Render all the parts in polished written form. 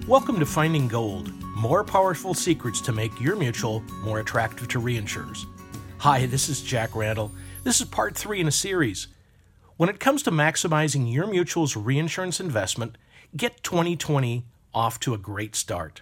Welcome to Finding Gold, more powerful secrets to make your mutual more attractive to reinsurers. Hi, this is Jack Randall. This is part 3 in a series. When it comes to maximizing your mutual's reinsurance investment, get 2020 off to a great start.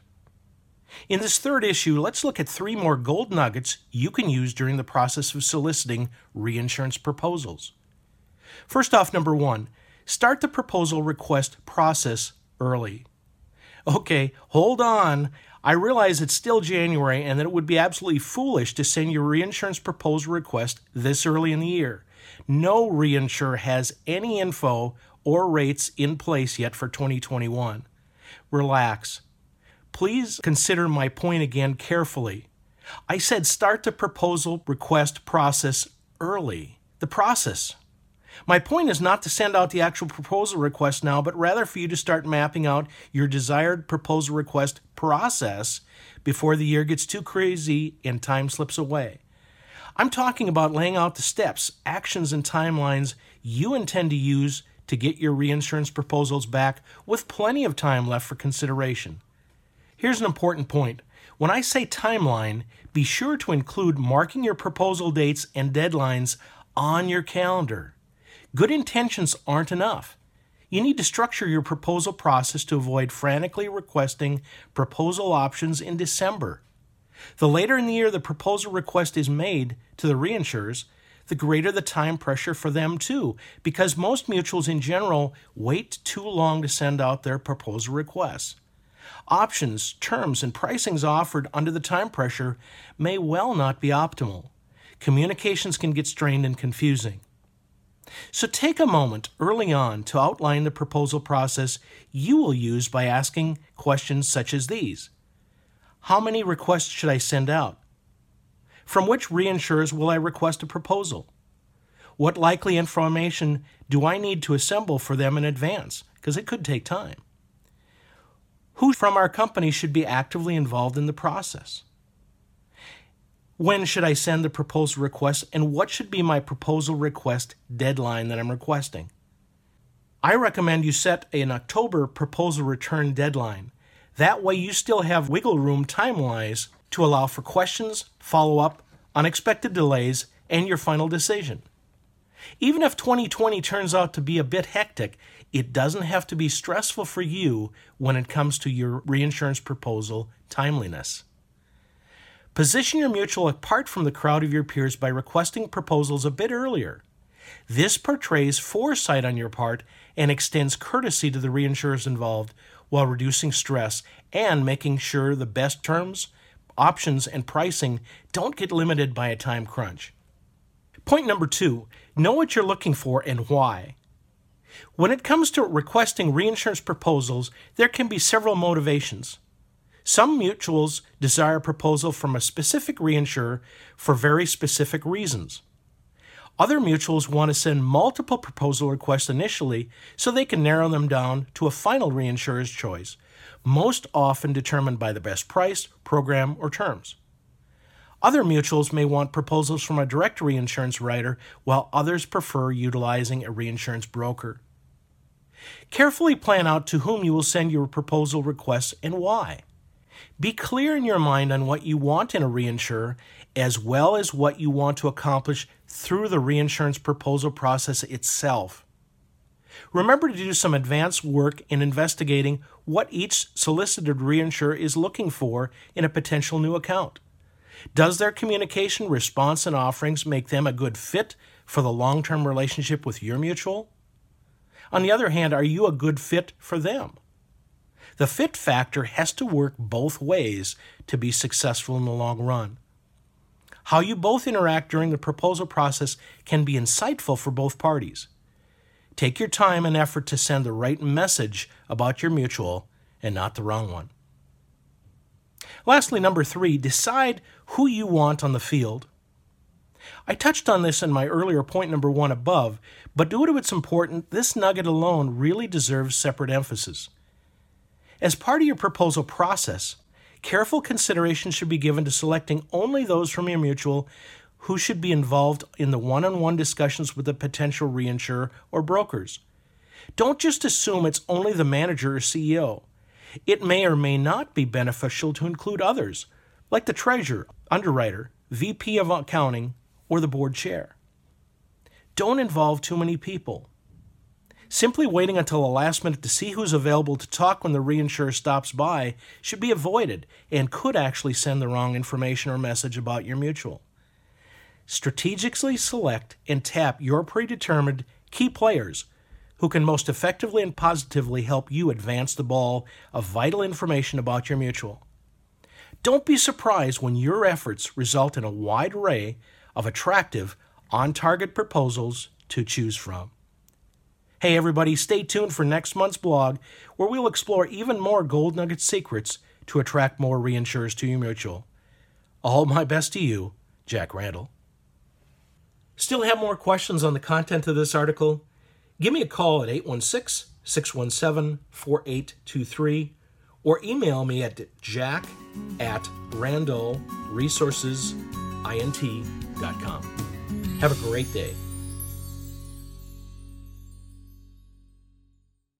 In this third issue, let's look at 3 more gold nuggets you can use during the process of soliciting reinsurance proposals. First off, number 1, start the proposal request process early. Okay, hold on. I realize it's still January and that it would be absolutely foolish to send your reinsurance proposal request this early in the year. No reinsurer has any info or rates in place yet for 2021. Relax. Please consider my point again carefully. I said start the proposal request process early. The process. My point is not to send out the actual proposal request now, but rather for you to start mapping out your desired proposal request process before the year gets too crazy and time slips away. I'm talking about laying out the steps, actions, and timelines you intend to use to get your reinsurance proposals back with plenty of time left for consideration. Here's an important point. When I say timeline, be sure to include marking your proposal dates and deadlines on your calendar. Good intentions aren't enough. You need to structure your proposal process to avoid frantically requesting proposal options in December. The later in the year the proposal request is made to the reinsurers, the greater the time pressure for them too, because most mutuals in general wait too long to send out their proposal requests. Options, terms, and pricings offered under the time pressure may well not be optimal. Communications can get strained and confusing. So take a moment early on to outline the proposal process you will use by asking questions such as these. How many requests should I send out? From which reinsurers will I request a proposal? What likely information do I need to assemble for them in advance? Because it could take time. Who from our company should be actively involved in the process? When should I send the proposal request, and what should be my proposal request deadline that I'm requesting? I recommend you set an October proposal return deadline. That way you still have wiggle room time-wise to allow for questions, follow-up, unexpected delays, and your final decision. Even if 2020 turns out to be a bit hectic, it doesn't have to be stressful for you when it comes to your reinsurance proposal timeliness. Position your mutual apart from the crowd of your peers by requesting proposals a bit earlier. This portrays foresight on your part and extends courtesy to the reinsurers involved while reducing stress and making sure the best terms, options, and pricing don't get limited by a time crunch. Point number 2, know what you're looking for and why. When it comes to requesting reinsurance proposals, there can be several motivations. Some mutuals desire a proposal from a specific reinsurer for very specific reasons. Other mutuals want to send multiple proposal requests initially so they can narrow them down to a final reinsurer's choice, most often determined by the best price, program, or terms. Other mutuals may want proposals from a direct reinsurance writer, while others prefer utilizing a reinsurance broker. Carefully plan out to whom you will send your proposal requests and why. Be clear in your mind on what you want in a reinsurer, as well as what you want to accomplish through the reinsurance proposal process itself. Remember to do some advanced work in investigating what each solicited reinsurer is looking for in a potential new account. Does their communication, response, and offerings make them a good fit for the long-term relationship with your mutual? On the other hand, are you a good fit for them? The fit factor has to work both ways to be successful in the long run. How you both interact during the proposal process can be insightful for both parties. Take your time and effort to send the right message about your mutual and not the wrong one. Lastly, number 3, decide who you want on the field. I touched on this in my earlier point number 1 above, but due to its importance, this nugget alone really deserves separate emphasis. As part of your proposal process, careful consideration should be given to selecting only those from your mutual who should be involved in the one-on-one discussions with the potential reinsurer or brokers. Don't just assume it's only the manager or CEO. It may or may not be beneficial to include others, like the treasurer, underwriter, VP of accounting, or the board chair. Don't involve too many people. Simply waiting until the last minute to see who's available to talk when the reinsurer stops by should be avoided and could actually send the wrong information or message about your mutual. Strategically select and tap your predetermined key players who can most effectively and positively help you advance the ball of vital information about your mutual. Don't be surprised when your efforts result in a wide array of attractive, on-target proposals to choose from. Hey everybody, stay tuned for next month's blog where we'll explore even more gold nugget secrets to attract more reinsurers to your mutual. All my best to you, Jack Randall. Still have more questions on the content of this article? Give me a call at 816-617-4823 or email me at jack@randallresourcesint.com. Have a great day.